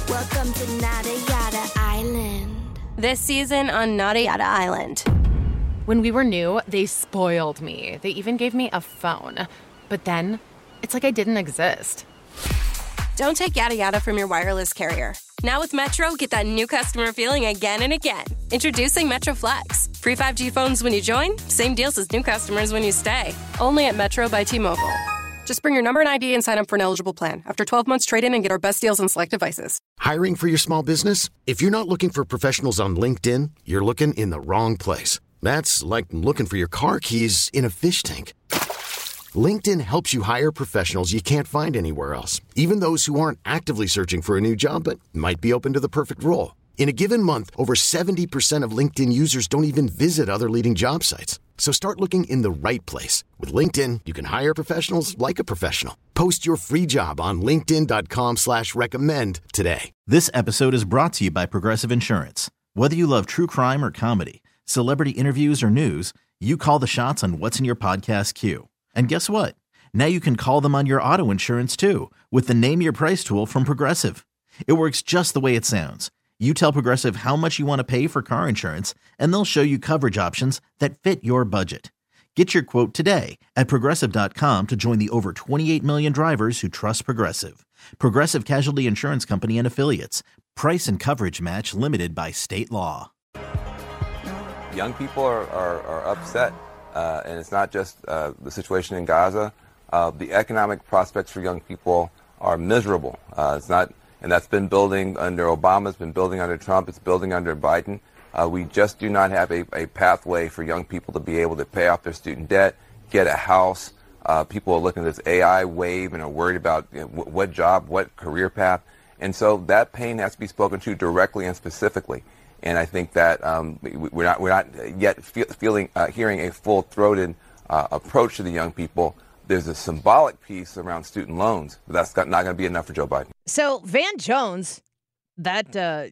Welcome to Nada Yada Island. This season on Nada Yada Island. When we were new, they spoiled me. They even gave me a phone. But then, it's like I didn't exist. Don't take yada yada from your wireless carrier. Now with Metro, get that new customer feeling again and again. Introducing Metro Flex. Free 5G phones when you join, same deals as new customers when you stay. Only at Metro by T-Mobile. Just bring your number and ID and sign up for an eligible plan. After 12 months, trade in and get our best deals on select devices. Hiring for your small business? If you're not looking for professionals on LinkedIn, you're looking in the wrong place. That's like looking for your car keys in a fish tank. LinkedIn helps you hire professionals you can't find anywhere else, even those who aren't actively searching for a new job but might be open to the perfect role. In a given month, over 70% of LinkedIn users don't even visit other leading job sites. So start looking in the right place. With LinkedIn, you can hire professionals like a professional. Post your free job on linkedin.com/recommend today. This episode is brought to you by Progressive Insurance. Whether you love true crime or comedy, celebrity interviews or news, you call the shots on what's in your podcast queue. And guess what? Now you can call them on your auto insurance too with the Name Your Price tool from Progressive. It works just the way it sounds. You tell Progressive how much you want to pay for car insurance, and they'll show you coverage options that fit your budget. Get your quote today at Progressive.com to join the over 28 million drivers who trust Progressive. Progressive Casualty Insurance Company and Affiliates. Price and coverage match limited by state law. Young people are upset, and it's not just the situation in Gaza. The economic prospects for young people are miserable. And that's been building under Obama, it's been building under Trump, it's building under Biden. We just do not have a pathway for young people to be able to pay off their student debt, get a house. People are looking at this AI wave and are worried about what job, what career path. And so that pain has to be spoken to directly and specifically. And I think that we're not yet hearing a full-throated approach to the young people. There's a symbolic piece around student loans, but that's not going to be enough for Joe Biden. So Van Jones, that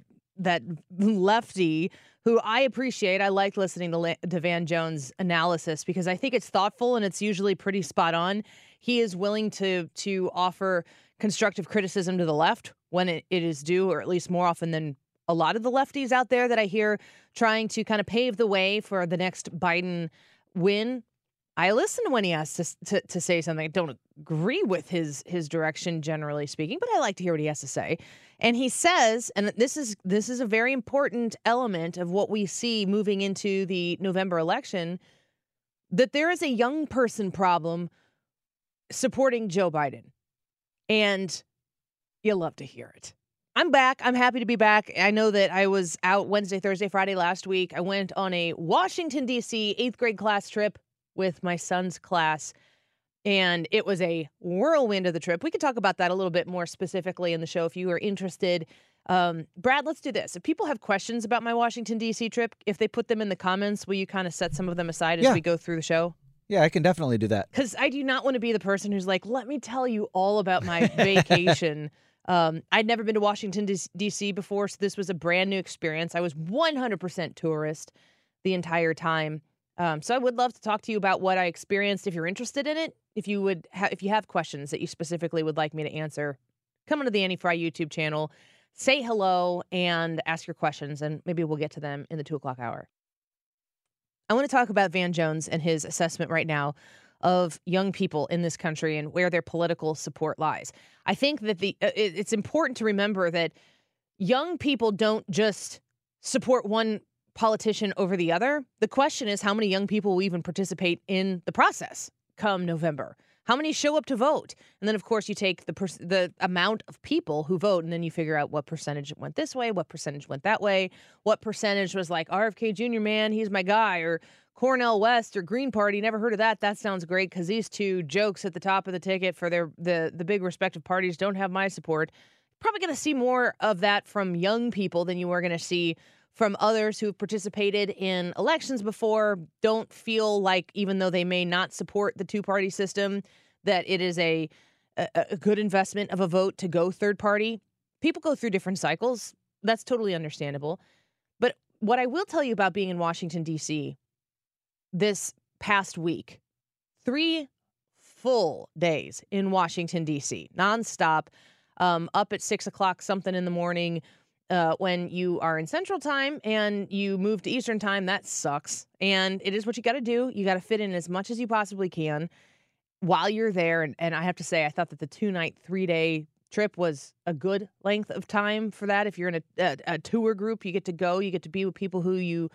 lefty who I appreciate, I like listening to Van Jones' analysis because I think it's thoughtful and it's usually pretty spot on. He is willing to offer constructive criticism to the left when it is due, or at least more often than a lot of the lefties out there that I hear trying to kind of pave the way for the next Biden win. I listen when he has to say something. I don't agree with his direction, generally speaking, but I like to hear what he has to say. And he says, and this is a very important element of what we see moving into the November election, that there is a young person problem supporting Joe Biden. And you'll love to hear it. I'm back. I'm happy to be back. I know that I was out Wednesday, Thursday, Friday last week. I went on a Washington, D.C. 8th grade class trip with my son's class, and it was a whirlwind of the trip. We could talk about that a little bit more specifically in the show if you are interested. Brad, let's do this. If people have questions about my Washington, D.C. trip, if they put them in the comments, will you kind of set some of them aside as we go through the show? Yeah, I can definitely do that. Because I do not want to be the person who's like, let me tell you all about my vacation. I'd never been to Washington, D.C. before, so this was a brand new experience. I was 100% tourist the entire time. So I would love to talk to you about what I experienced if you're interested in it. If you have questions that you specifically would like me to answer, come onto the Annie Fry YouTube channel, say hello, and ask your questions, and maybe we'll get to them in the 2 o'clock hour. I want to talk about Van Jones and his assessment right now of young people in this country and where their political support lies. I think that it's important to remember that young people don't just support one politician over the other. The question is, how many young people will even participate in the process come November? How many show up to vote? And then, of course, you take the amount of people who vote, and then you figure out what percentage went this way, what percentage went that way, what percentage was like RFK Jr., man, he's my guy, or Cornel West or Green Party, never heard of that. That sounds great because these two jokes at the top of the ticket for the big respective parties don't have my support. Probably going to see more of that from young people than you are going to see from others who've participated in elections before, don't feel like, even though they may not support the two-party system, that it is a good investment of a vote to go third party. People go through different cycles. That's totally understandable. But what I will tell you about being in Washington, D.C. this past week, 3 full days in Washington, D.C., nonstop. up at 6 o'clock something in the morning. When you are in Central Time and you move to Eastern Time, that sucks. And it is what you got to do. You got to fit in as much as you possibly can while you're there. And I have to say, I thought that the 2-night, 3-day trip was a good length of time for that. If you're in a tour group, you get to go, you get to be with people who you,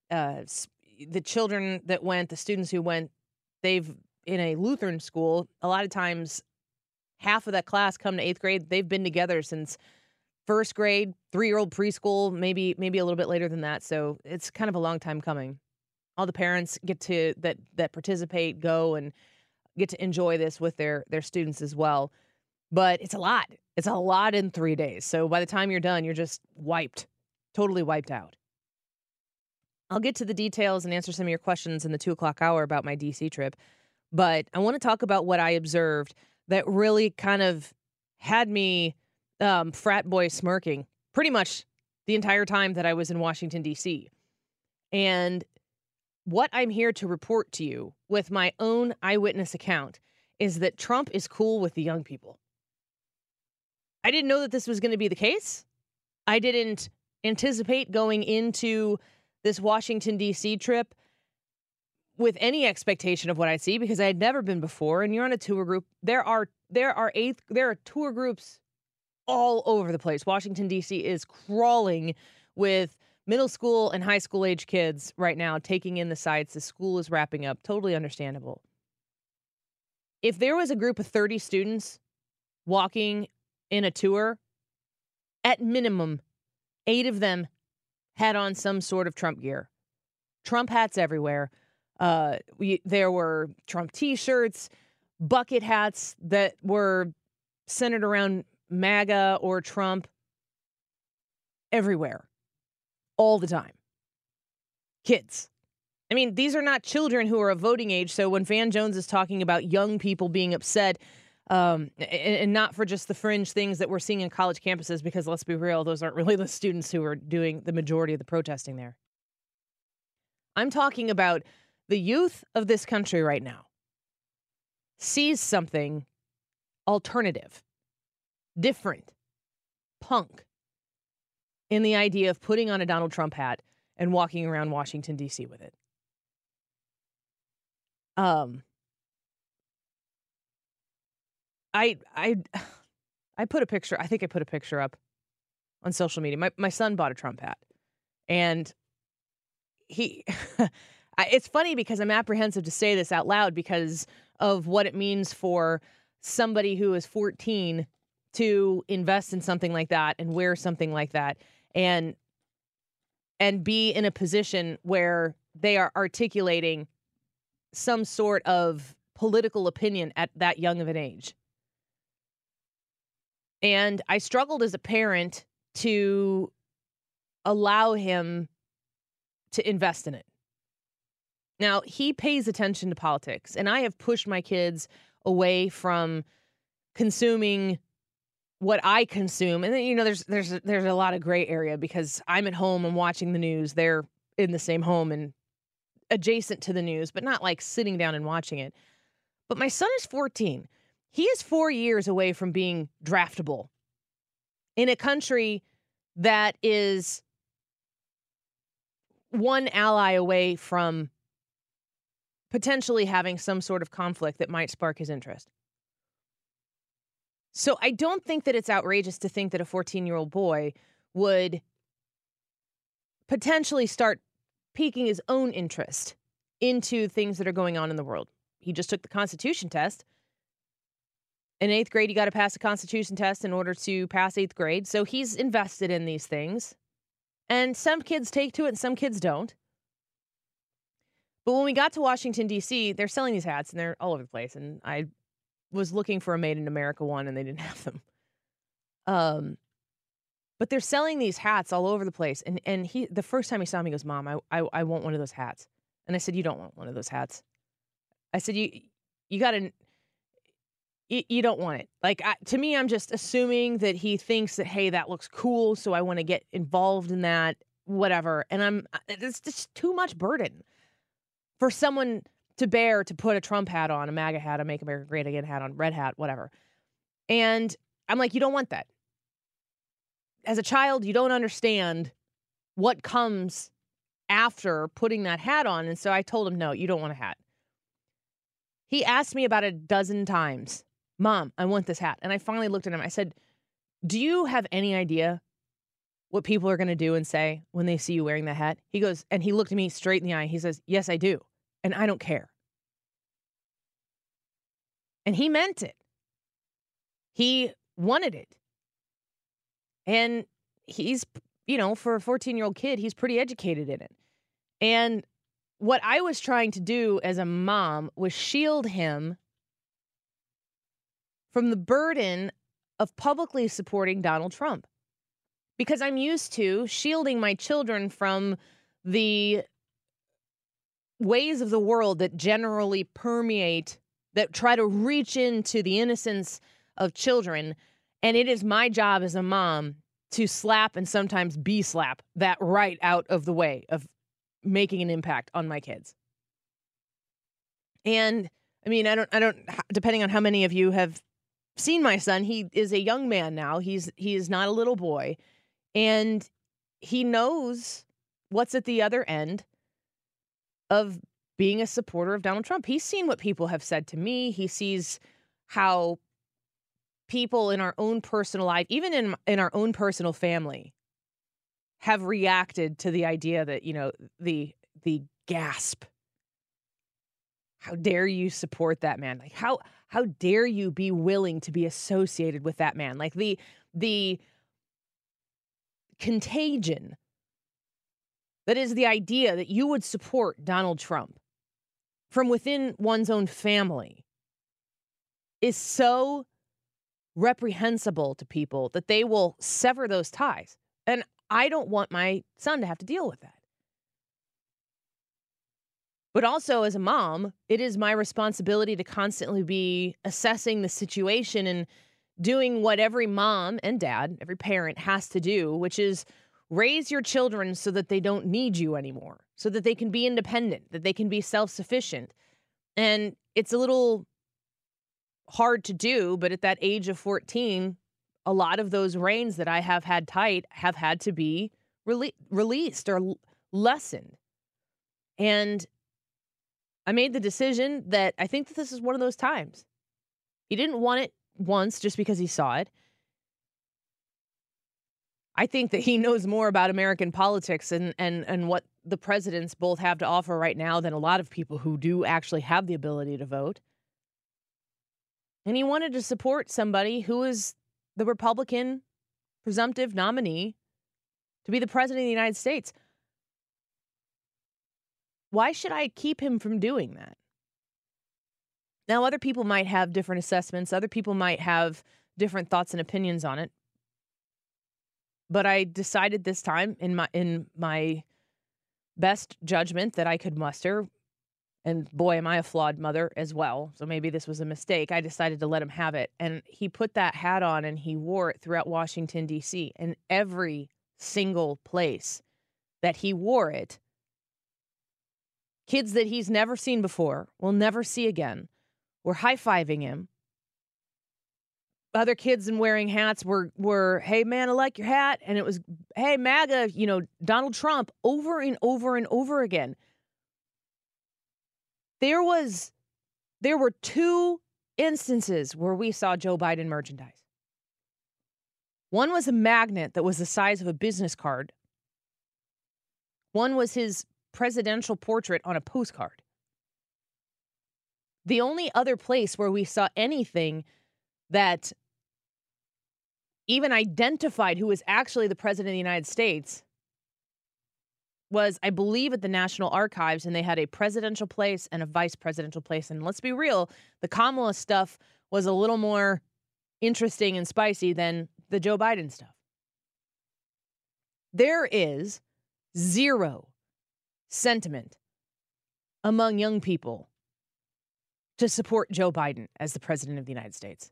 the children that went, the students who went, they've in a Lutheran school, a lot of times half of that class come to 8th grade. They've been together since first grade, 3-year-old preschool, maybe a little bit later than that. So it's kind of a long time coming. All the parents get to that participate, go and get to enjoy this with their students as well. But it's a lot. It's a lot in 3 days. So by the time you're done, you're just wiped, totally wiped out. I'll get to the details and answer some of your questions in the 2 o'clock hour about my DC trip. But I want to talk about what I observed that really kind of had me frat boy smirking pretty much the entire time that I was in Washington, D.C. And what I'm here to report to you with my own eyewitness account is that Trump is cool with the young people. I didn't know that this was going to be the case. I didn't anticipate going into this Washington, D.C. trip with any expectation of what I'd see because I had never been before. And you're on a tour group. There are tour groups all over the place. Washington, D.C. is crawling with middle school and high school age kids right now taking in the sights. The school is wrapping up. Totally understandable. If there was a group of 30 students walking in a tour, at minimum, 8 of them had on some sort of Trump gear. Trump hats everywhere. There were Trump T-shirts, bucket hats that were centered around MAGA or Trump everywhere, all the time. Kids. I mean, these are not children who are of voting age. So when Van Jones is talking about young people being upset, and not for just the fringe things that we're seeing in college campuses, because let's be real, those aren't really the students who are doing the majority of the protesting there. I'm talking about the youth of this country right now sees something alternative, different, punk, in the idea of putting on a Donald Trump hat and walking around Washington, D.C. with it. I put a picture, I think I put a picture up on social media. My son bought a Trump hat. And he, it's funny because I'm apprehensive to say this out loud because of what it means for somebody who is 14 to invest in something like that and wear something like that and be in a position where they are articulating some sort of political opinion at that young of an age. And I struggled as a parent to allow him to invest in it. Now, he pays attention to politics, and I have pushed my kids away from consuming what I consume. And then, you know, there's a lot of gray area because I'm at home and watching the news. They're in the same home and adjacent to the news, but not like sitting down and watching it. But my son is 14. He is 4 years away from being draftable in a country that is one ally away from potentially having some sort of conflict that might spark his interest. So I don't think that it's outrageous to think that a 14-year-old boy would potentially start piquing his own interest into things that are going on in the world. He just took the Constitution test. In 8th grade, you got to pass a Constitution test in order to pass 8th grade. So he's invested in these things. And some kids take to it and some kids don't. But when we got to Washington, D.C., they're selling these hats and they're all over the place. And I was looking for a Made in America one and they didn't have them. But they're selling these hats all over the place. And he, the first time he saw me, he goes, "Mom, I want one of those hats." And I said, "You don't want one of those hats." I said, you got to, you don't want it. Like, to me, I'm just assuming that he thinks that, hey, that looks cool, so I want to get involved in that, whatever. And it's just too much burden for someone to bear to put a Trump hat on, a MAGA hat, a Make America Great Again hat on, red hat, whatever. And I'm like, you don't want that. As a child, you don't understand what comes after putting that hat on. And so I told him, no, you don't want a hat. He asked me about a dozen times, Mom, I want this hat. And I finally looked at him. I said, do you have any idea what people are going to do and say when they see you wearing that hat? He goes, and he looked at me straight in the eye. He says, yes, I do. And I don't care. And he meant it. He wanted it. And he's, for a 14-year-old kid, he's pretty educated in it. And what I was trying to do as a mom was shield him from the burden of publicly supporting Donald Trump. Because I'm used to shielding my children from the ways of the world that generally permeate, that try to reach into the innocence of children. And it is my job as a mom to slap and sometimes be-slap that right out of the way of making an impact on my kids. And I mean, I don't, depending on how many of you have seen my son, he is a young man now. He is not a little boy. And he knows what's at the other end of being a supporter of Donald Trump. He's seen what people have said to me. He sees how people in our own personal life, even in our own personal family, have reacted to the idea that, the gasp. How dare you support that man? Like, how dare you be willing to be associated with that man? Like the contagion that is the idea that you would support Donald Trump from within one's own family is so reprehensible to people that they will sever those ties. And I don't want my son to have to deal with that. But also as a mom, it is my responsibility to constantly be assessing the situation and doing what every mom and dad, every parent has to do, which is raise your children so that they don't need you anymore, so that they can be independent, that they can be self-sufficient. And it's a little hard to do, but at that age of 14, a lot of those reins that I have had tight have had to be released or lessened. And I made the decision that I think that this is one of those times. He didn't want it once just because he saw it. I think that he knows more about American politics and what the presidents both have to offer right now than a lot of people who do actually have the ability to vote. And he wanted to support somebody who is the Republican presumptive nominee to be the president of the United States. Why should I keep him from doing that? Now, other people might have different assessments. Other people might have different thoughts and opinions on it. But I decided this time in my best judgment that I could muster, and boy, am I a flawed mother as well, so maybe this was a mistake. I decided to let him have it. And he put that hat on and he wore it throughout Washington, D.C. And every single place that he wore it, kids that he's never seen before, will never see again, were high-fiving him. Other kids in wearing hats were, hey, man, I like your hat. And it was, hey, MAGA, Donald Trump, over and over and over again. There were two instances where we saw Joe Biden merchandise. One was a magnet that was the size of a business card. One was his presidential portrait on a postcard. The only other place where we saw anything that even identified who was actually the president of the United States was, I believe, at the National Archives, and they had a presidential place and a vice presidential place. And let's be real, the Kamala stuff was a little more interesting and spicy than the Joe Biden stuff. There is zero sentiment among young people to support Joe Biden as the president of the United States.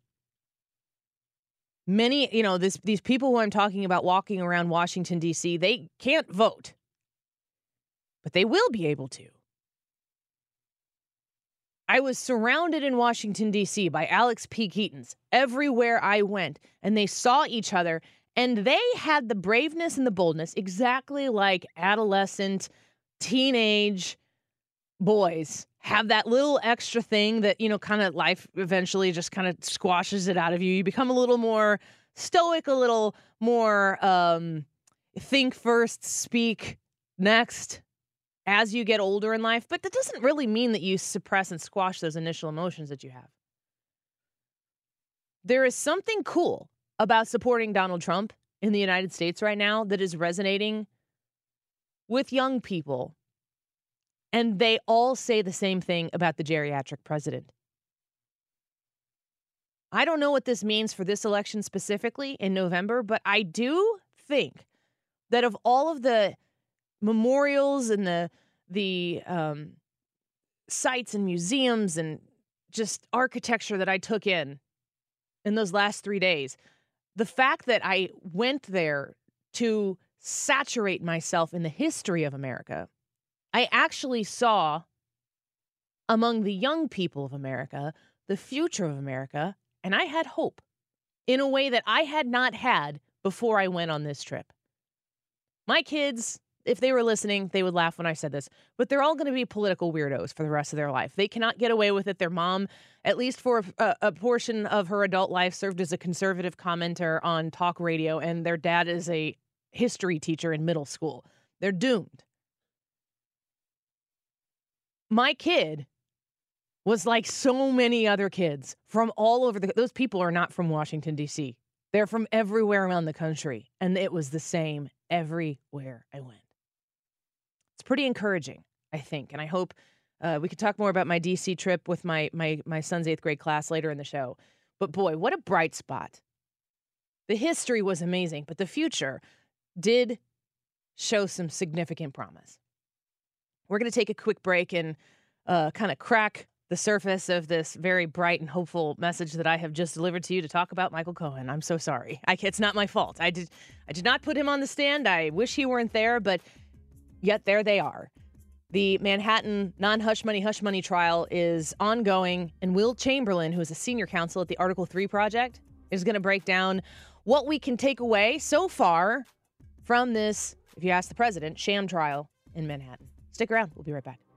Many, these people who I'm talking about walking around Washington, D.C., they can't vote, but they will be able to. I was surrounded in Washington, D.C. by Alex P. Keatons everywhere I went, and they saw each other, and they had the braveness and the boldness exactly like adolescent, teenage boys have that little extra thing that, kind of life eventually just kind of squashes it out of you. You become a little more stoic, a little more think first, speak next as you get older in life. But that doesn't really mean that you suppress and squash those initial emotions that you have. There is something cool about supporting Donald Trump in the United States right now that is resonating with young people. And they all say the same thing about the geriatric president. I don't know what this means for this election specifically in November, but I do think that of all of the memorials and the sites and museums and just architecture that I took in those last 3 days, the fact that I went there to saturate myself in the history of America, I actually saw among the young people of America the future of America, and I had hope in a way that I had not had before I went on this trip. My kids, if they were listening, they would laugh when I said this, but they're all going to be political weirdos for the rest of their life. They cannot get away with it. Their mom, at least for a portion of her adult life, served as a conservative commenter on talk radio, and their dad is a history teacher in middle school. They're doomed. My kid was like so many other kids from all over those people are not from Washington, D.C. They're from everywhere around the country. And it was the same everywhere I went. It's pretty encouraging, I think. And I hope we could talk more about my D.C. trip with my son's 8th grade class later in the show. But boy, what a bright spot. The history was amazing, but the future did show some significant promise. We're going to take a quick break and kind of crack the surface of this very bright and hopeful message that I have just delivered to you to talk about Michael Cohen. I'm so sorry. It's not my fault. I did not put him on the stand. I wish he weren't there, but yet there they are. The Manhattan non-hush money trial is ongoing, and Will Chamberlain, who is a senior counsel at the Article 3 Project, is going to break down what we can take away so far from this, if you ask the president, sham trial in Manhattan. Stick around. We'll be right back.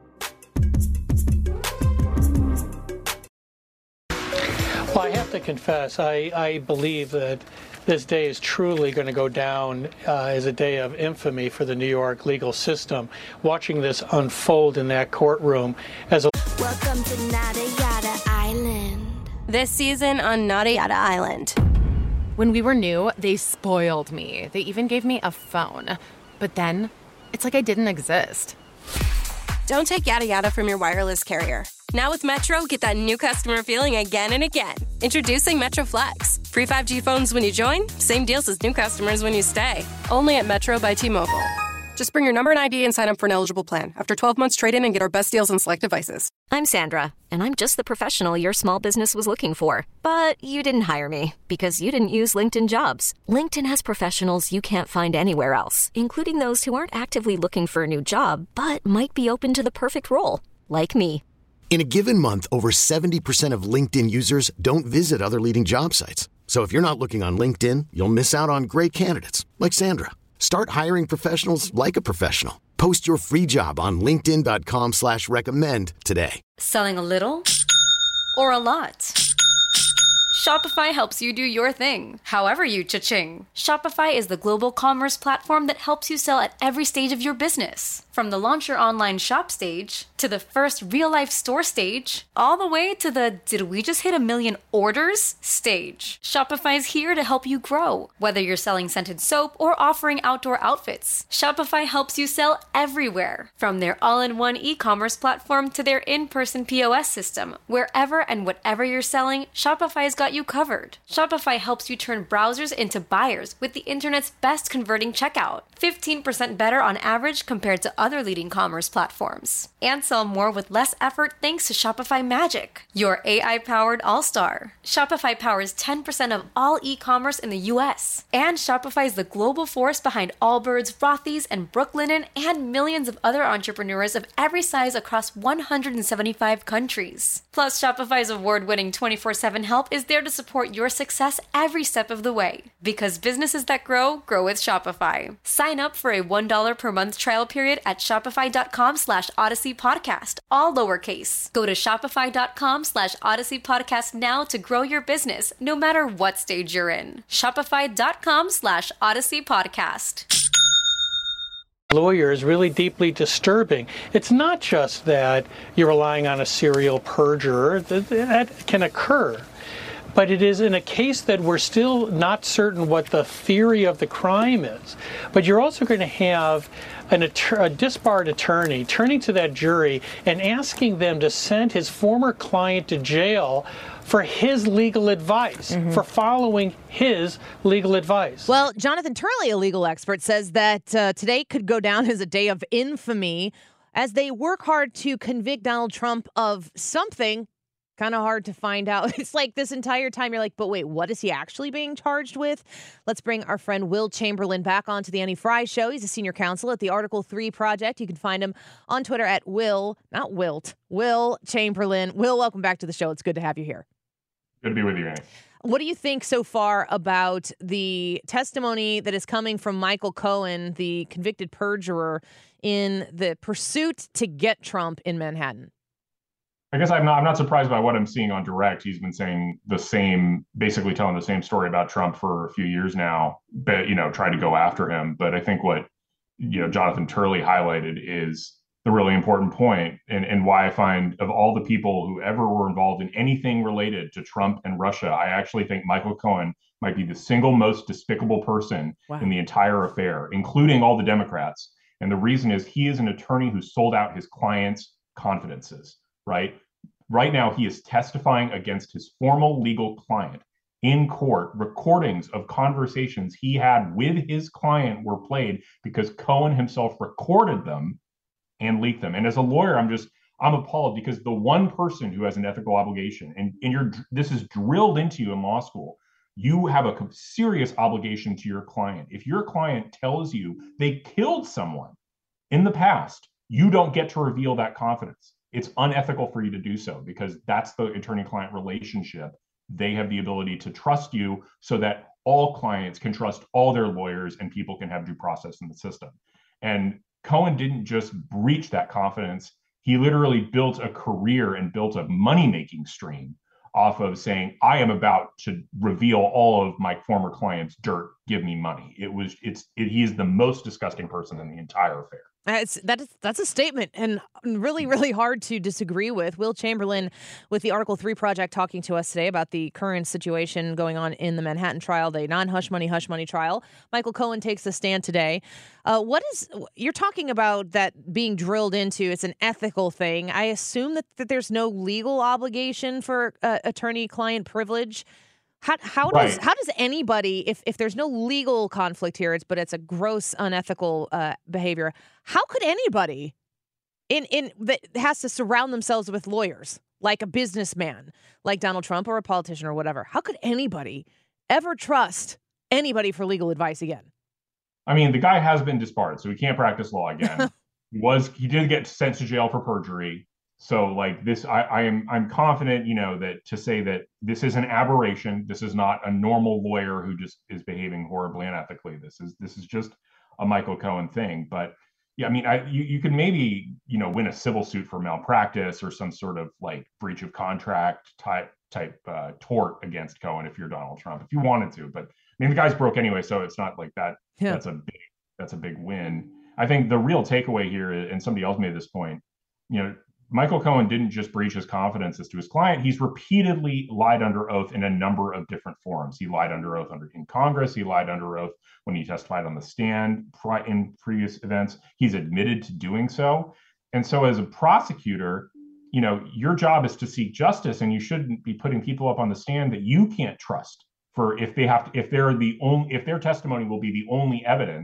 Well, I have to confess, I believe that this day is truly going to go down as a day of infamy for the New York legal system. Watching this unfold in that courtroom as a... Welcome to Nada Yada Island. This season on Nada Yada Island. When we were new, they spoiled me. They even gave me a phone. But then, it's like I didn't exist. Don't take yada yada from your wireless carrier. Now with Metro, get that new customer feeling again and again. Introducing Metro Flex. Free 5G phones when you join, same deals as new customers when you stay. Only at Metro by T-Mobile. Just bring your number and ID and sign up for an eligible plan. After 12 months, trade in and get our best deals on select devices. I'm Sandra, and I'm just the professional your small business was looking for. But you didn't hire me because you didn't use LinkedIn Jobs. LinkedIn has professionals you can't find anywhere else, including those who aren't actively looking for a new job, but might be open to the perfect role, like me. In a given month, over 70% of LinkedIn users don't visit other leading job sites. So if you're not looking on LinkedIn, you'll miss out on great candidates like Sandra. Start hiring professionals like a professional. Post your free job on linkedin.com/recommend today. Selling a little or a lot? Shopify helps you do your thing, however you cha-ching. Shopify is the global commerce platform that helps you sell at every stage of your business. From the launch your online shop stage, to the first real-life store stage, all the way to the did we just hit 1 million orders stage. Shopify is here to help you grow. Whether you're selling scented soap or offering outdoor outfits, Shopify helps you sell everywhere. From their all-in-one e-commerce platform to their in-person POS system. Wherever and whatever you're selling, Shopify's got you covered. Shopify helps you turn browsers into buyers with the internet's best converting checkout. 15% better on average compared to other leading commerce platforms. And sell more with less effort thanks to Shopify Magic, your AI-powered all-star. Shopify powers 10% of all e-commerce in the U.S. And Shopify is the global force behind Allbirds, Rothy's, and Brooklinen, and millions of other entrepreneurs of every size across 175 countries. Plus, Shopify's award-winning 24/7 help is there to support your success every step of the way. Because businesses that grow with Shopify. Sign up for a $1 per month trial period at shopify.com/Odyssey Podcast, all lowercase. Go to shopify.com/Odyssey Podcast now to grow your business, no matter what stage you're in. Shopify.com/Odyssey Podcast. Lawyer is really deeply disturbing. It's not just that you're relying on a serial perjurer. That can occur. But it is in a case that we're still not certain what the theory of the crime is. But you're also going to have a disbarred attorney turning to that jury and asking them to send his former client to jail for his legal advice, for following his legal advice. Well, Jonathan Turley, a legal expert, says that today could go down as a day of infamy as they work hard to convict Donald Trump of something. Kind of hard to find out. It's like this entire time you're like, but wait, what is he actually being charged with? Let's bring our friend Will Chamberlain back onto the Annie Frey Show. He's a senior counsel at the Article 3 Project. You can find him on Twitter at Will Chamberlain. Will, welcome back to the show. It's good to have you here. Good to be with you, Annie. What do you think so far about the testimony that is coming from Michael Cohen, the convicted perjurer, in the pursuit to get Trump in Manhattan? I guess I'm not surprised by what I'm seeing on Direct. He's been saying basically telling the same story about Trump for a few years now, but, trying to go after him. But I think what, Jonathan Turley highlighted is the really important point and why I find of all the people who ever were involved in anything related to Trump and Russia, I actually think Michael Cohen might be the single most despicable person in the entire affair, including all the Democrats. And the reason is he is an attorney who sold out his clients' confidences, right? Right now, he is testifying against his formal legal client in court. Recordings of conversations he had with his client were played because Cohen himself recorded them and leaked them. And as a lawyer, I'm appalled because the one person who has an ethical obligation, and this is drilled into you in law school, you have a serious obligation to your client. If your client tells you they killed someone in the past, you don't get to reveal that confidence. It's unethical for you to do so because that's the attorney-client relationship. They have the ability to trust you so that all clients can trust all their lawyers and people can have due process in the system. And Cohen didn't just breach that confidence. He literally built a career and built a money-making stream off of saying, I am about to reveal all of my former clients' dirt, give me money. He is the most disgusting person in the entire affair. That's a statement and really, really hard to disagree with. Will Chamberlain with the Article 3 Project talking to us today about the current situation going on in the Manhattan trial, the non-hush money trial. Michael Cohen takes the stand today. You're talking about that being drilled into, it's an ethical thing. I assume that there's no legal obligation for attorney-client privilege. How does anybody, if there's no legal conflict here, but it's a gross unethical behavior, how could anybody that has to surround themselves with lawyers, like a businessman, like Donald Trump or a politician or whatever, how could anybody ever trust anybody for legal advice again? I mean, the guy has been disbarred, so he can't practice law again. He did get sent to jail for perjury. So like this, I'm confident, that to say that this is an aberration, this is not a normal lawyer who just is behaving horribly unethically. This is just a Michael Cohen thing. But yeah, I mean, you could maybe, win a civil suit for malpractice or some sort of like breach of contract type tort against Cohen if you're Donald Trump, if you wanted to. But I mean, the guy's broke anyway, so it's not like that. Yeah. That's a big win. I think the real takeaway here, and somebody else made this point, Michael Cohen didn't just breach his confidences to his client. He's repeatedly lied under oath in a number of different forums. He lied under oath in Congress. He lied under oath when he testified on the stand in previous events. He's admitted to doing so. And so as a prosecutor, your job is to seek justice, and you shouldn't be putting people up on the stand that you can't trust if their testimony will be the only evidence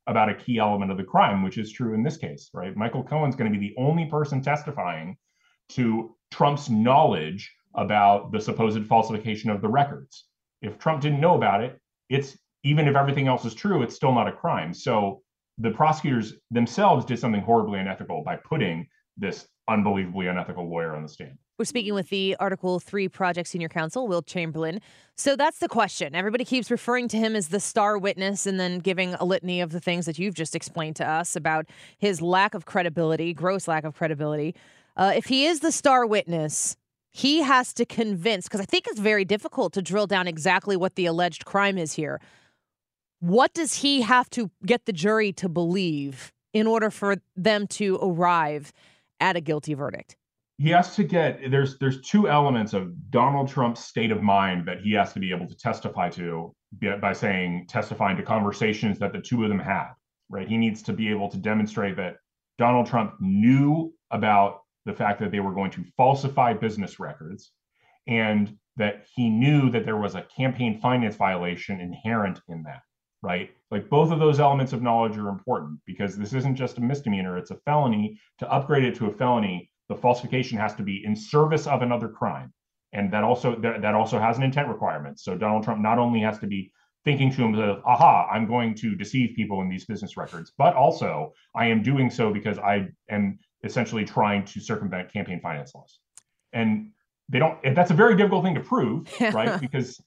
about a key element of the crime, which is true in this case, right? Michael Cohen's going to be the only person testifying to Trump's knowledge about the supposed falsification of the records. If Trump didn't know about it, it's, even if everything else is true, it's still not a crime. So the prosecutors themselves did something horribly unethical by putting this unbelievably unethical lawyer on the stand. We're speaking with the Article 3 Project Senior Counsel, Will Chamberlain. So that's the question. Everybody keeps referring to him as the star witness and then giving a litany of the things that you've just explained to us about his lack of credibility, gross lack of credibility. If he is the star witness, he has to convince, because I think it's very difficult to drill down exactly what the alleged crime is here. What does he have to get the jury to believe in order for them to arrive at a guilty verdict? He has to get, there's two elements of Donald Trump's state of mind that he has to be able to testify to by testifying to conversations that the two of them had, right? He needs to be able to demonstrate that Donald Trump knew about the fact that they were going to falsify business records, and that he knew that there was a campaign finance violation inherent in that, right? Like, both of those elements of knowledge are important, because this isn't just a misdemeanor, it's a felony. To upgrade it to a felony, the falsification has to be in service of another crime. And that also has an intent requirement. So Donald Trump not only has to be thinking to himself, aha, I'm going to deceive people in these business records, but also I am doing so because I am essentially trying to circumvent campaign finance laws. And that's a very difficult thing to prove, right? Because,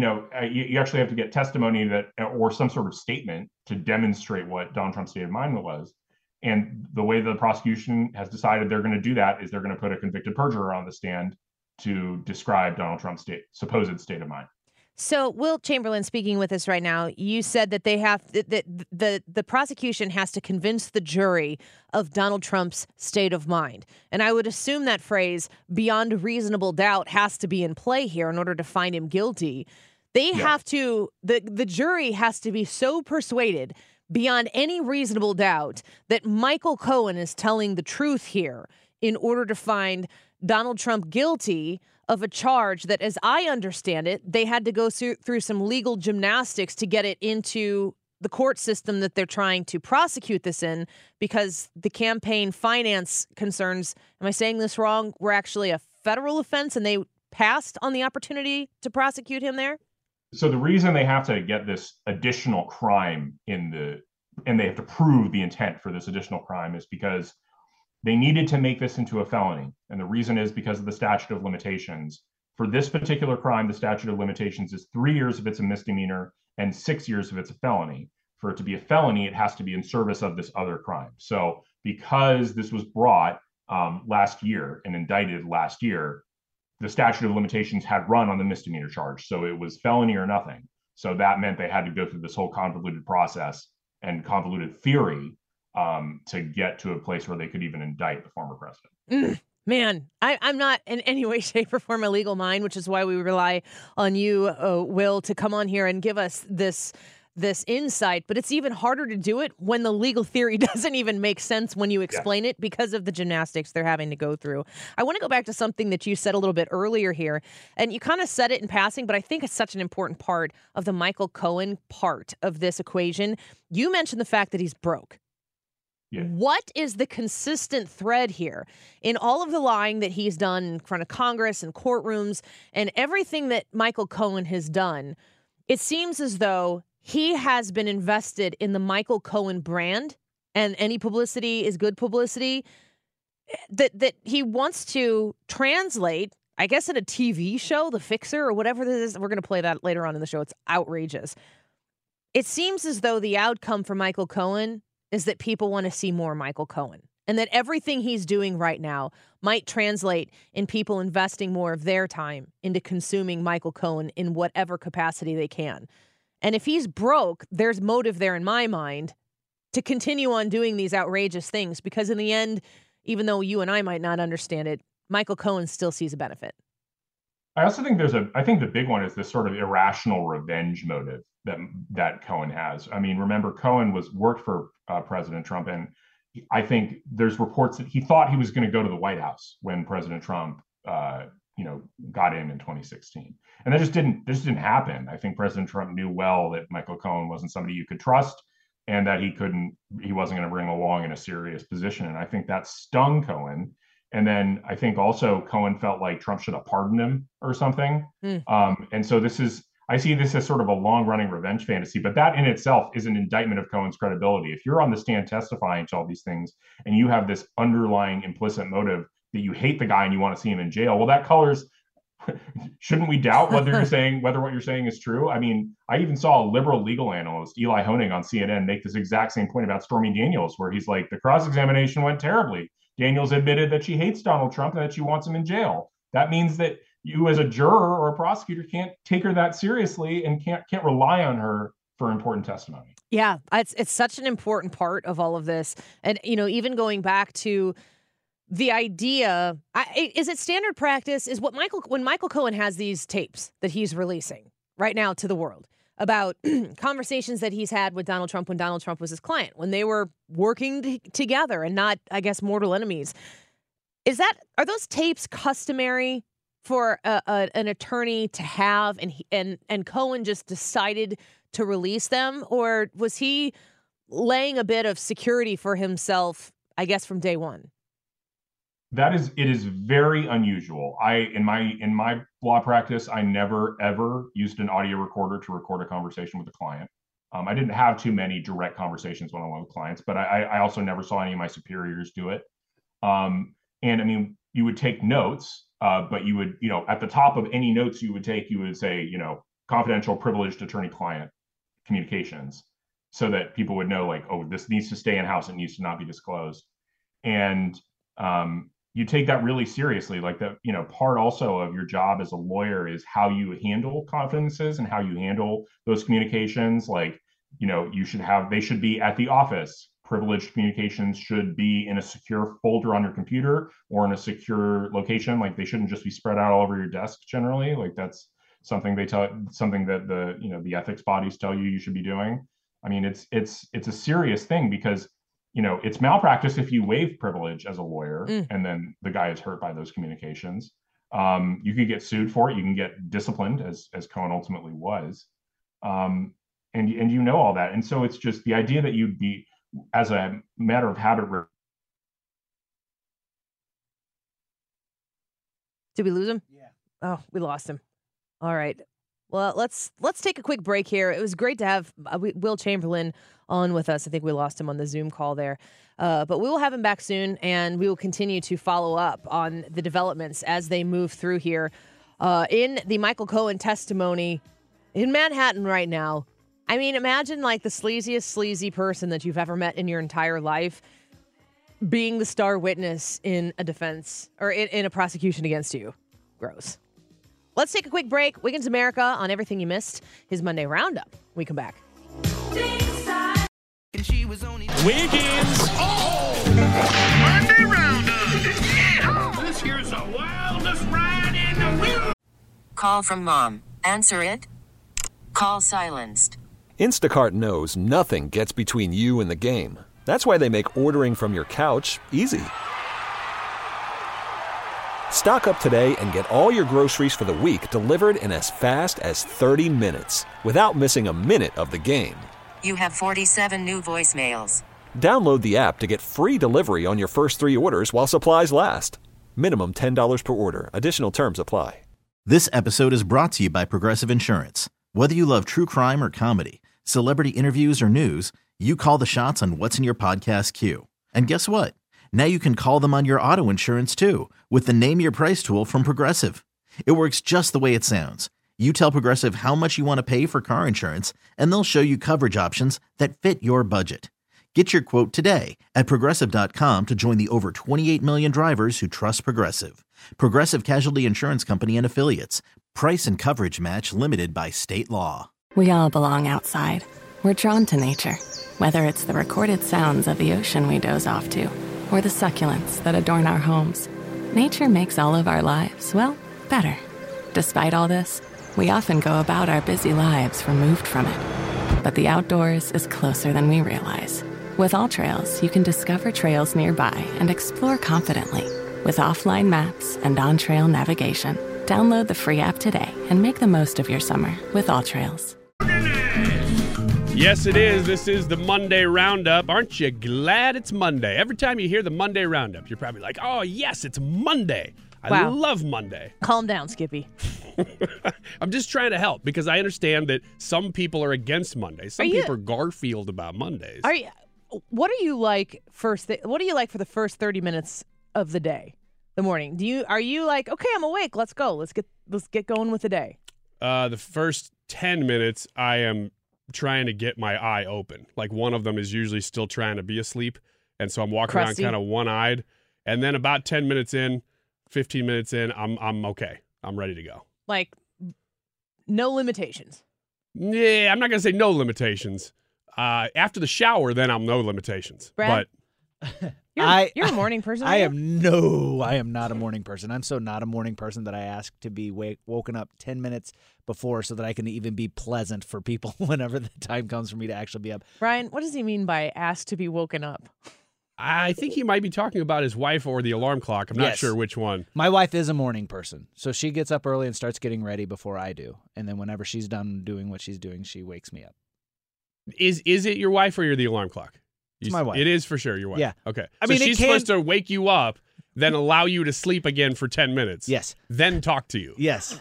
you actually have to get testimony or some sort of statement to demonstrate what Donald Trump's state of mind was. And the way the prosecution has decided they're going to do that is they're going to put a convicted perjurer on the stand to describe Donald Trump's supposed state of mind. So, Will Chamberlain, speaking with us right now, you said that the prosecution has to convince the jury of Donald Trump's state of mind. And I would assume that phrase, beyond reasonable doubt, has to be in play here in order to find him guilty. They have to, the jury has to be so persuaded beyond any reasonable doubt that Michael Cohen is telling the truth here in order to find Donald Trump guilty of a charge that, as I understand it, they had to go through some legal gymnastics to get it into the court system that they're trying to prosecute this in, because the campaign finance concerns, am I saying this wrong, were actually a federal offense, and they passed on the opportunity to prosecute him there? So the reason they have to get this additional crime and they have to prove the intent for this additional crime is because they needed to make this into a felony. And the reason is because of the statute of limitations. For this particular crime, the statute of limitations is 3 years if it's a misdemeanor and 6 years if it's a felony. For it to be a felony, it has to be in service of this other crime. So because this was brought last year and indicted last year, the statute of limitations had run on the misdemeanor charge. So it was felony or nothing. So that meant they had to go through this whole convoluted process and convoluted theory to get to a place where they could even indict the former president. Man, I'm not in any way, shape, or form a legal mind, which is why we rely on you, Will, to come on here and give us this insight. But it's even harder to do it when the legal theory doesn't even make sense when you explain it because of the gymnastics they're having to go through. I want to go back to something that you said a little bit earlier here, and you kind of said it in passing, but I think it's such an important part of the Michael Cohen part of this equation. You mentioned the fact that he's broke. Yeah. What is the consistent thread here in all of the lying that he's done in front of Congress and courtrooms and everything that Michael Cohen has done? It seems as though he has been invested in the Michael Cohen brand, and any publicity is good publicity, that he wants to translate, I guess, in a TV show, The Fixer or whatever this is. We're going to play that later on in the show. It's outrageous. It seems as though the outcome for Michael Cohen is that people want to see more Michael Cohen, and that everything he's doing right now might translate in people investing more of their time into consuming Michael Cohen in whatever capacity they can. And if he's broke, there's motive there in my mind to continue on doing these outrageous things, because in the end, even though you and I might not understand it, Michael Cohen still sees a benefit. I also think I think the big one is this sort of irrational revenge motive that Cohen has. I mean, remember, Cohen worked for President Trump, and I think there's reports that he thought he was going to go to the White House when President Trump, got in 2016, and that just didn't happen. I think President Trump knew well that Michael Cohen wasn't somebody you could trust. and that he wasn't going to bring along in a serious position. And I think that stung Cohen. And then I think also Cohen felt like Trump should have pardoned him or something. And so I see this as sort of a long-running revenge fantasy, but that in itself is an indictment of Cohen's credibility. If you're on the stand testifying to all these things and you have this underlying implicit motive that you hate the guy and you want to see him in jail, well, that colors. Shouldn't we doubt whether what you're saying is true? I mean, I even saw a liberal legal analyst, Eli Honig, on CNN make this exact same point about Stormy Daniels, where he's like, the cross-examination went terribly. Daniels admitted that she hates Donald Trump and that she wants him in jail. That means that you as a juror or a prosecutor can't take her that seriously and can't rely on her for important testimony. Yeah, it's such an important part of all of this. And, even going back to the idea, is it standard practice? Is when Michael Cohen has these tapes that he's releasing right now to the world about conversations that he's had with Donald Trump when Donald Trump was his client, when they were working together and not, I guess, mortal enemies. Are those tapes customary for an attorney to have, and Cohen just decided to release them, or was he laying a bit of security for himself, I guess, from day one? It is very unusual. In my law practice, I never ever used an audio recorder to record a conversation with a client. I didn't have too many direct conversations one-on-one with clients, but I also never saw any of my superiors do it. And I mean, you would take notes, but you would, at the top of any notes you would take, you would say, confidential, privileged attorney-client communications, so that people would know, like, oh, this needs to stay in-house, it needs to not be disclosed. And you take that really seriously. Like, that, part also of your job as a lawyer is how you handle confidences and how you handle those communications. Like, they should be at the office. Privileged communications should be in a secure folder on your computer or in a secure location. Like, they shouldn't just be spread out all over your desk generally. Like, that's something that the ethics bodies tell you should be doing. I mean, it's a serious thing, because it's malpractice if you waive privilege as a lawyer and then the guy is hurt by those communications. You could get sued for it. You can get disciplined, as Cohen ultimately was. And all that. And so it's just the idea that you'd be, as a matter of habit. Did we lose him? Yeah. Oh, we lost him. All right. Well, let's take a quick break here. It was great to have Will Chamberlain on with us. I think we lost him on the Zoom call there. But we will have him back soon, and we will continue to follow up on the developments as they move through here. In the Michael Cohen testimony in Manhattan right now, I mean, imagine like the sleaziest sleazy person that you've ever met in your entire life being the star witness in a defense or in a prosecution against you. Gross. Let's take a quick break. Wiggins America on everything you missed. His Monday Roundup. We come back. Wiggins! Oh! Monday Roundup! Yeah! This here's the wildest ride in the world! Call from mom. Answer it. Call silenced. Instacart knows nothing gets between you and the game. That's why they make ordering from your couch easy. Stock up today and get all your groceries for the week delivered in as fast as 30 minutes without missing a minute of the game. You have 47 new voicemails. Download the app to get free delivery on your first 3 orders while supplies last. Minimum $10 per order. Additional terms apply. This episode is brought to you by Progressive Insurance. Whether you love true crime or comedy, celebrity interviews or news, you call the shots on what's in your podcast queue. And guess what? Now you can call them on your auto insurance too with the Name Your Price tool from Progressive. It works just the way it sounds. You tell Progressive how much you want to pay for car insurance, and they'll show you coverage options that fit your budget. Get your quote today at Progressive.com to join the over 28 million drivers who trust Progressive. Progressive Casualty Insurance Company and Affiliates. Price and coverage match limited by state law. We all belong outside. We're drawn to nature, whether it's the recorded sounds of the ocean we doze off to, or the succulents that adorn our homes. Nature makes all of our lives, well, better. Despite all this, we often go about our busy lives removed from it. But the outdoors is closer than we realize. With AllTrails, you can discover trails nearby and explore confidently. With offline maps and on-trail navigation, download the free app today and make the most of your summer with AllTrails. Yes, it is. This is the Monday Roundup. Aren't you glad it's Monday? Every time you hear the Monday Roundup, you're probably like, oh, yes, it's Monday. I love Monday. Calm down, Skippy. I'm just trying to help because I understand that some people are against Mondays. Some people are Garfield about Mondays. What are you like what do you like for the first 30 minutes of the day, the morning? Are you like, okay, I'm awake, let's go. Let's get going with the day. The first 10 minutes, I am trying to get my eye open. Like one of them is usually still trying to be asleep. And so I'm walking around kind of one-eyed. And then about 10 minutes in, 15 minutes in, I'm okay. I'm ready to go. Like, no limitations. Yeah, I'm not going to say no limitations. After the shower, then I'm no limitations. Brad? But you're a morning person. I am not a morning person. I'm so not a morning person that I ask to be woken up 10 minutes before so that I can even be pleasant for people whenever the time comes for me to actually be up. Ryan, what does he mean by ask to be woken up? I think he might be talking about his wife or the alarm clock. I'm not sure which one. My wife is a morning person, so she gets up early and starts getting ready before I do. And then whenever she's done doing what she's doing, she wakes me up. Is it your wife or you're the alarm clock? It's my wife. It is for sure your wife. Yeah. Okay. I so mean, she's supposed to wake you up, then allow you to sleep again for 10 minutes. Yes. Then talk to you. Yes.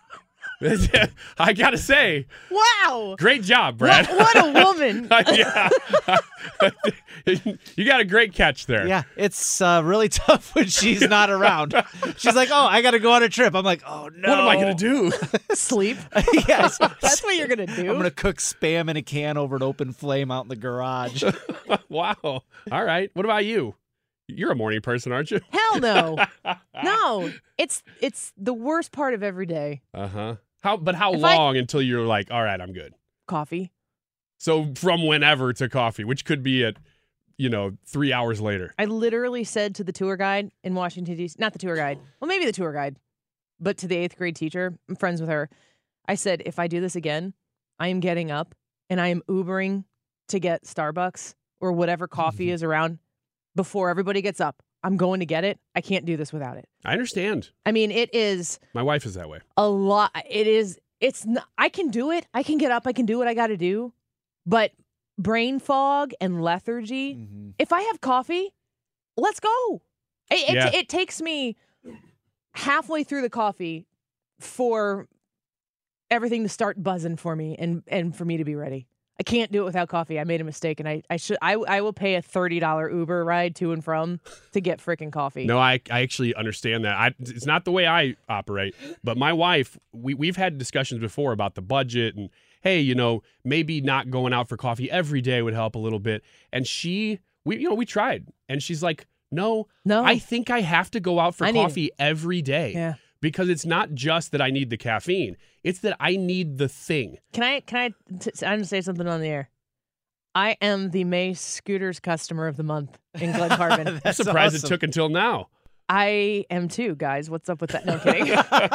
I got to say. Wow. Great job, Brad. What a woman. You got a great catch there. Yeah. It's really tough when she's not around. She's like, oh, I got to go on a trip. I'm like, oh, no. What am I going to do? Sleep? Yes. That's what you're going to do? I'm going to cook Spam in a can over an open flame out in the garage. Wow. All right. What about you? You're a morning person, aren't you? Hell no. No. It's the worst part of every day. Uh-huh. How long until you're like, all right, I'm good? Coffee. So from whenever to coffee, which could be at, 3 hours later. I literally said to the tour guide in Washington, D.C., not the tour guide, well, maybe the tour guide, but to the 8th grade teacher, I'm friends with her. I said, if I do this again, I am getting up and I am Ubering to get Starbucks or whatever coffee is around before everybody gets up. I'm going to get it. I can't do this without it. I understand. I mean, it is. My wife is that way. A lot. It is. It's not, I can do it. I can get up. I can do what I got to do. But brain fog and lethargy. If I have coffee, let's go. It takes me halfway through the coffee for everything to start buzzing for me and for me to be ready. I can't do it without coffee. I made a mistake, and I will pay a $30 Uber ride to and from to get freaking coffee. No, I actually understand that. It's not the way I operate, but my wife, we've had discussions before about the budget and, hey, maybe not going out for coffee every day would help a little bit. And we tried, and she's like, no, I think I have to go out for coffee every day. Yeah. Because it's not just that I need the caffeine. It's that I need the thing. I'm going to say something on the air. I am the May Scooters customer of the month in Glen Carbon. I'm surprised it took until now. I am too, guys. What's up with that? No kidding.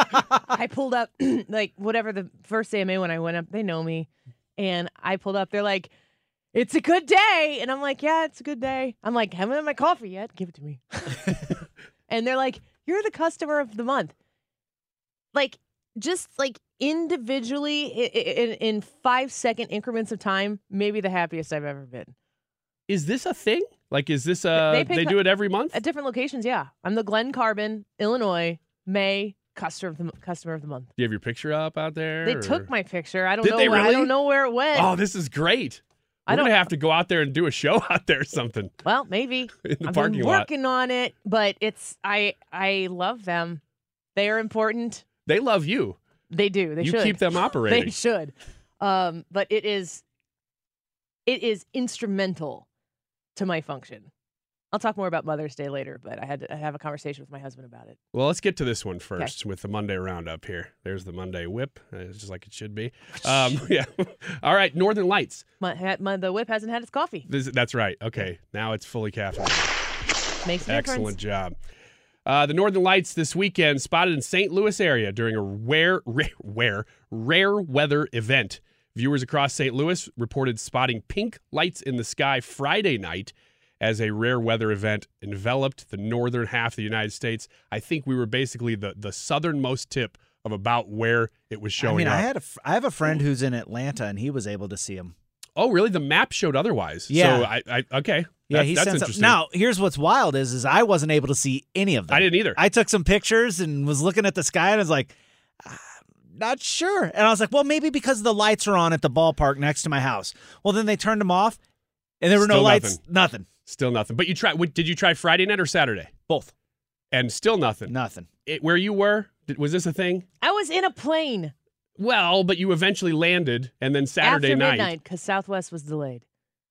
I pulled up, whatever the first day of May when I went up, they know me. And I pulled up. They're like, it's a good day. And I'm like, yeah, it's a good day. I'm like, haven't had my coffee yet. Give it to me. And they're like, you're the customer of the month. Just individually in 5-second increments of time, maybe the happiest I've ever been. Is this a thing? Is this they do it every month? At different locations, yeah. I'm the Glen Carbon, Illinois, May customer of the month. Do you have your picture up out there? They took my picture. I don't Did know. They really? I don't know where it went. Oh, this is great. We're going to have to go out there and do a show out there or something. Well, maybe. In the I've parking been lot. working on it, but I love them. They are important. They love you. They do. They should. You keep them operating. They should. But it is instrumental to my function. I'll talk more about Mother's Day later, but I had to have a conversation with my husband about it. Well, let's get to this one first with the Monday Roundup here. There's the Monday whip, just like it should be. Yeah. All right, Northern Lights. The whip hasn't had its coffee. That's right. Okay, now it's fully caffeinated. Makes a difference. Excellent job. The Northern Lights this weekend spotted in St. Louis area during a rare weather event. Viewers across St. Louis reported spotting pink lights in the sky Friday night as a rare weather event enveloped the northern half of the United States. I think we were basically the southernmost tip of about where it was showing up. I have a friend who's in Atlanta, and he was able to see them. Oh, really? The map showed otherwise. Yeah. So okay. Yeah, that's he sent some. interesting. Now, here's what's wild is I wasn't able to see any of them. I didn't either. I took some pictures and was looking at the sky and I was like, not sure. And I was like, well, maybe because the lights are on at the ballpark next to my house. Well, then they turned them off and there were no Still lights. Nothing. Still nothing. But did you try Friday night or Saturday? Both. And still nothing. Nothing. Where you were, was this a thing? I was in a plane. Well, but you eventually landed, and then Saturday After night. midnight, because Southwest was delayed.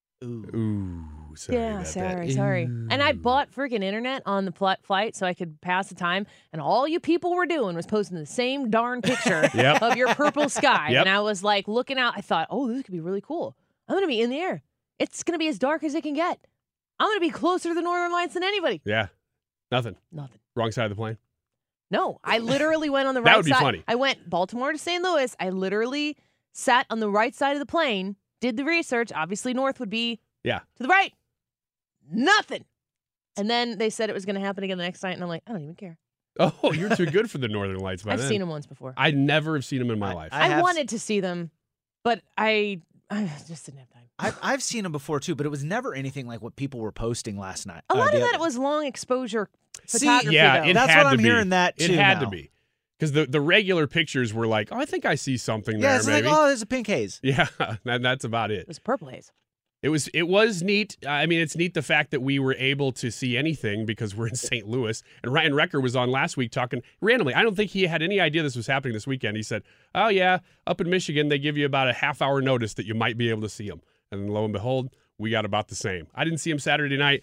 Ooh, sorry. Yeah, about sorry. And I bought freaking internet on the flight so I could pass the time. And all you people were doing was posting the same darn picture Yep. of your purple sky. Yep. And I was like looking out. I thought, oh, this could be really cool. I'm going to be in the air. It's going to be as dark as it can get. I'm going to be closer to the Northern Lights than anybody. Yeah. Nothing. Nothing. Wrong side of the plane. No, I literally went on the That right would be side. funny. I went Baltimore to St. Louis. I literally sat on the right side of the plane, did the research. Obviously, North would be Yeah. to the right. Nothing. And then they said it was going to happen again the next night, and I'm like, I don't even care. Oh, you're too good for the Northern Lights by I've then. seen them once before. I never have seen them in my life. I wanted to see them, but I just didn't have time. I've seen them before too, but it was never anything like what people were posting last night. A lot of that was long exposure See, photography, yeah, though. it That's had what to I'm be. hearing that It too had now. to be. Because the regular pictures were like, oh, I think I see something Yeah, there, it's maybe. like, oh, there's a pink haze. Yeah, and that's about it. It was purple haze. It was neat. I mean, it's neat the fact that we were able to see anything because we're in St. Louis. And Ryan Recker was on last week talking randomly. I don't think he had any idea this was happening this weekend. He said, oh, yeah, up in Michigan, they give you about a half-hour notice that you might be able to see them. And lo and behold, we got about the same. I didn't see him Saturday night.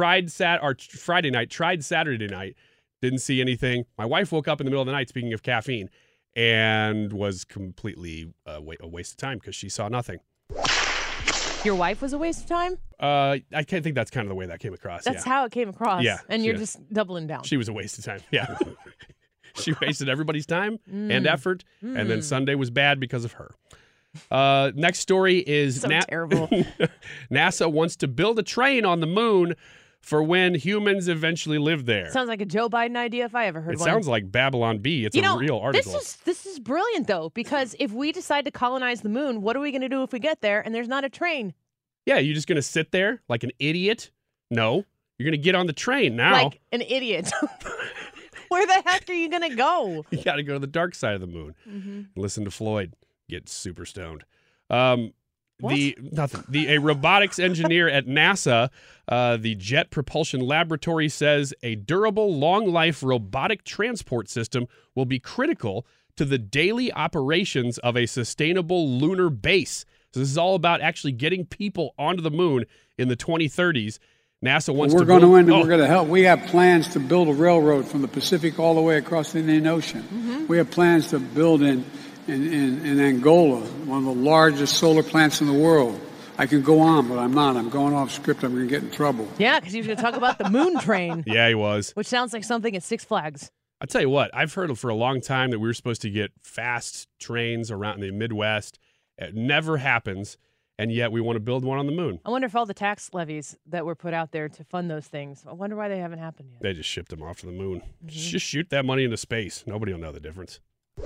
Friday night. Tried Saturday night. Didn't see anything. My wife woke up in the middle of the night, speaking of caffeine, and was completely a waste of time because she saw nothing. Your wife was a waste of time? I can't think that's kind of the way that came across. That's yeah. how it came across. Yeah, And you're yeah. just doubling down. She was a waste of time. Yeah. She wasted everybody's time and effort, and then Sunday was bad because of her. Next story is So terrible. NASA wants to build a train on the moon for when humans eventually live there. Sounds like a Joe Biden idea if I ever heard It one. sounds like Babylon Bee. It's a real article. This is brilliant, though, because if we decide to colonize the moon, what are we going to do if we get there and there's not a train? Yeah, you're just going to sit there like an idiot? No. You're going to get on the train now. Like an idiot. Where the heck are you going to go? You got to go to the dark side of the moon and listen to Floyd get super stoned. A robotics engineer at NASA, the Jet Propulsion Laboratory, says a durable, long-life robotic transport system will be critical to the daily operations of a sustainable lunar base. So this is all about actually getting people onto the moon in the 2030s. NASA wants we're to going build... to win, and we're going to help. We have plans to build a railroad from the Pacific all the way across the Indian Ocean. We have plans to build in Angola, one of the largest solar plants in the world. I can go on, but I'm not. I'm going off script. I'm going to get in trouble. Yeah, because he was going to talk about the moon train. Yeah, he was. Which sounds like something at Six Flags. I'll tell you what, I've heard for a long time that we were supposed to get fast trains around the Midwest. It never happens, and yet we want to build one on the moon. I wonder if all the tax levies that were put out there to fund those things, I wonder why they haven't happened yet. They just shipped them off to the moon. Just shoot that money into space. Nobody will know the difference.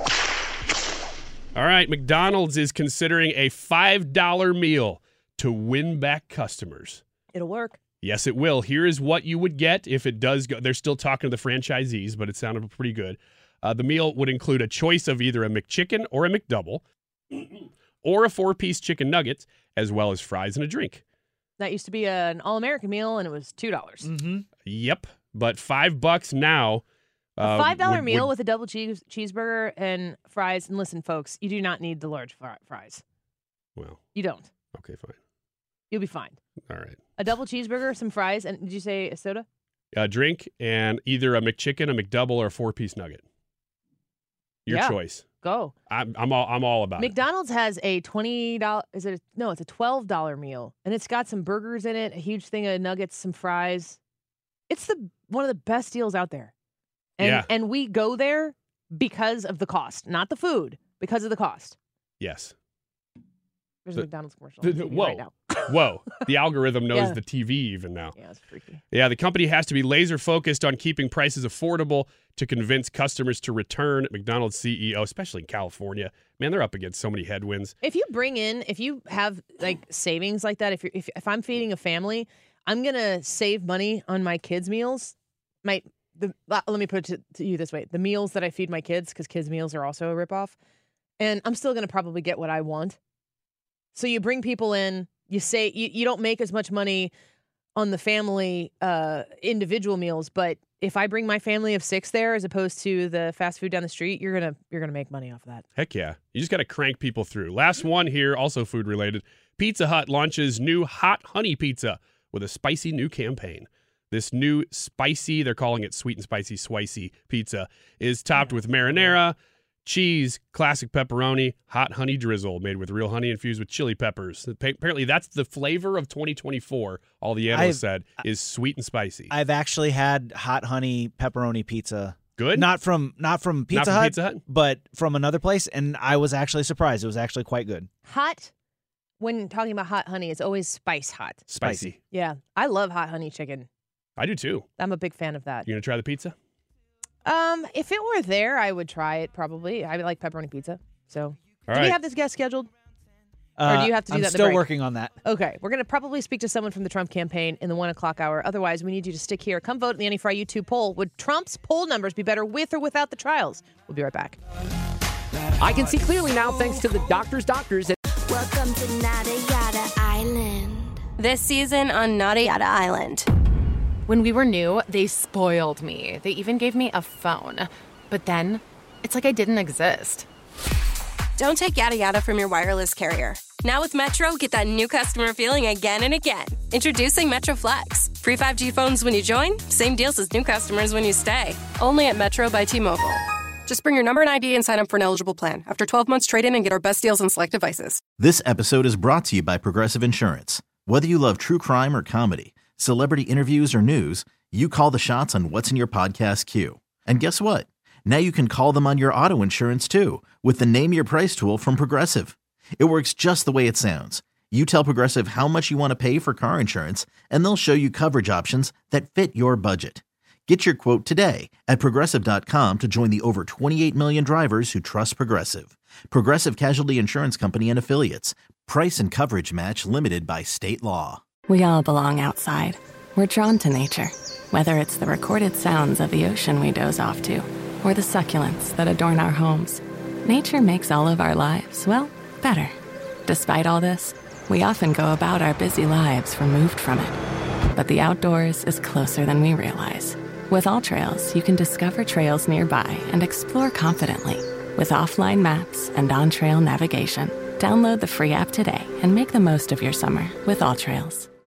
All right, McDonald's is considering a $5 meal to win back customers. It'll work. Yes, it will. Here is what you would get if it does go. They're still talking to the franchisees, but it sounded pretty good. The meal would include a choice of either a McChicken or a McDouble, or a 4-piece chicken nuggets, as well as fries and a drink. That used to be an all-American meal, and it was $2. Mm-hmm. Yep, but $5 now. A $5 meal with a double cheeseburger and fries. And listen, folks, you do not need the large fries. Well, you don't. Okay, fine. You'll be fine. All right. A double cheeseburger, some fries, and did you say a soda? A drink and either a McChicken, a McDouble, or a 4-piece nugget. Your choice. Go. I'm all about it. McDonald's has a $20. It's a $12 meal, and it's got some burgers in it, a huge thing of nuggets, some fries. It's one of the best deals out there. And we go there because of the cost, not the food, because of the cost. Yes. There's a McDonald's commercial on TV Whoa. right now. Whoa. The algorithm knows Yeah. the TV even now. Yeah, it's freaky. Yeah, the company has to be laser focused on keeping prices affordable to convince customers to return. McDonald's CEO, especially in California, man, they're up against so many headwinds. If you have like savings like that, if I'm feeding a family, I'm gonna save money on my kids' meals. Let me put it to you this way: the meals that I feed my kids, because kids' meals are also a ripoff, and I'm still gonna probably get what I want. So you bring people in, you say you don't make as much money on the family individual meals, but if I bring my family of 6 there as opposed to the fast food down the street, you're gonna make money off of that. Heck yeah. You just got to crank people through. Last one here, also food related. Pizza Hut launches new hot honey pizza with a spicy new campaign. This new spicy, they're calling it sweet and spicy swicy pizza, is topped with marinara, cheese, classic pepperoni, hot honey drizzle made with real honey infused with chili peppers. Apparently, that's the flavor of 2024, all the analysts said, is sweet and spicy. I've actually had hot honey pepperoni pizza. Good? Not from Pizza Hut, but from another place, and I was actually surprised. It was actually quite good. Hot, when talking about hot honey, it's always spice hot. Spicy. Yeah, I love hot honey chicken. I do too. I'm a big fan of that. You gonna try the pizza? If it were there, I would try it probably. I like pepperoni pizza. So, All do right. we have this guest scheduled? Or do you have to do I'm that in the still break? working on that. Okay, we're going to probably speak to someone from the Trump campaign in the 1 o'clock hour. Otherwise, we need you to stick here. Come vote in the Annie Frey YouTube poll. Would Trump's poll numbers be better with or without the trials? We'll be right back. I can see clearly now thanks to the doctors. Welcome to Nada Yada Island. This season on Nada Yada Island. When we were new, they spoiled me. They even gave me a phone. But then, it's like I didn't exist. Don't take yada yada from your wireless carrier. Now with Metro, get that new customer feeling again and again. Introducing Metro Flex. Free 5G phones when you join. Same deals as new customers when you stay. Only at Metro by T-Mobile. Just bring your number and ID and sign up for an eligible plan. After 12 months, trade in and get our best deals on select devices. This episode is brought to you by Progressive Insurance. Whether you love true crime or comedy, celebrity interviews or news, you call the shots on what's in your podcast queue. And guess what? Now you can call them on your auto insurance too with the Name Your Price tool from Progressive. It works just the way it sounds. You tell Progressive how much you want to pay for car insurance, and they'll show you coverage options that fit your budget. Get your quote today at Progressive.com to join the over 28 million drivers who trust Progressive. Progressive Casualty Insurance Company and Affiliates. Price and coverage match limited by state law. We all belong outside. We're drawn to nature, whether it's the recorded sounds of the ocean we doze off to, or the succulents that adorn our homes. Nature makes all of our lives, well, better. Despite all this, we often go about our busy lives removed from it. But the outdoors is closer than we realize. With AllTrails, you can discover trails nearby and explore confidently. With offline maps and on-trail navigation, download the free app today and make the most of your summer with AllTrails.